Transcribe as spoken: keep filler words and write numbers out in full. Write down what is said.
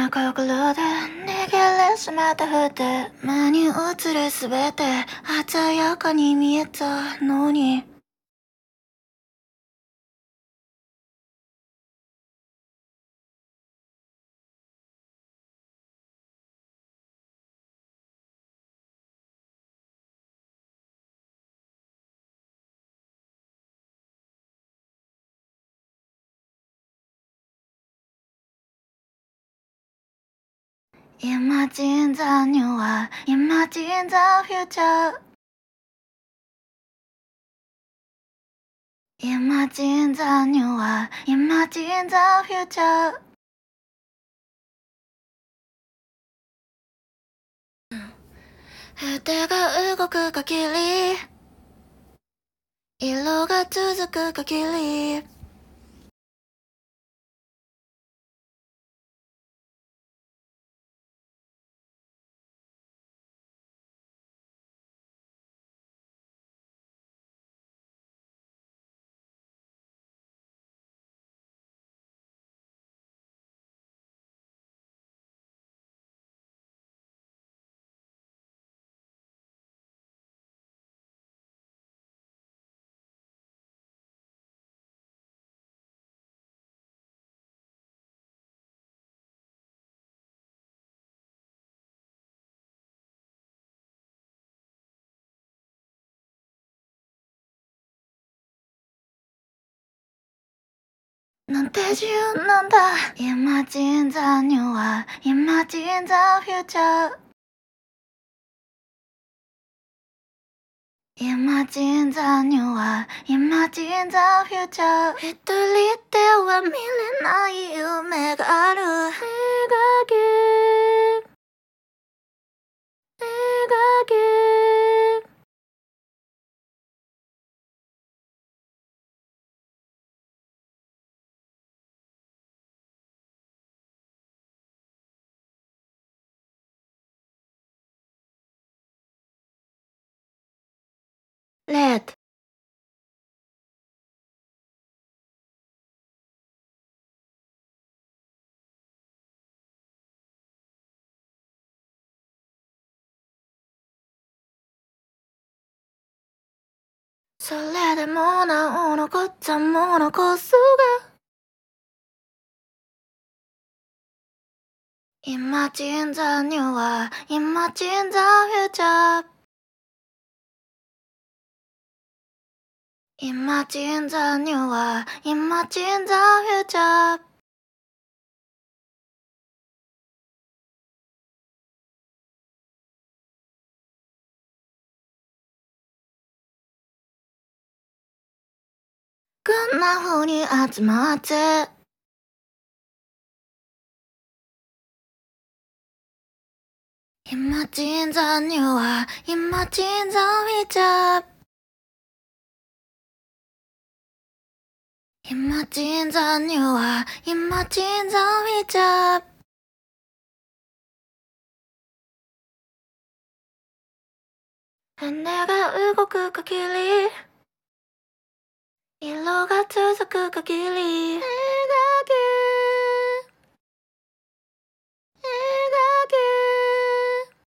な心で逃げれしまったふて目に映るすべて鮮やかに見えたのにImagine the new one, imagine the future. Imagine the new one, imagine the future. 筆が動く限り色が続く限りなんて自由なんだ Imagine the new one, imagine the future. Imagine the new one, imagine the future. 一人では見れない夢がある。描け、描け。Red. それでもなお残ったものこそが Imagine the new one, imagine the future. Imagine the new one, imagine the future. こんな風に集まって Imagine the new one, imagine the future. Imagine the new one, imagine the future. 羽が動く限り色が続く限り描け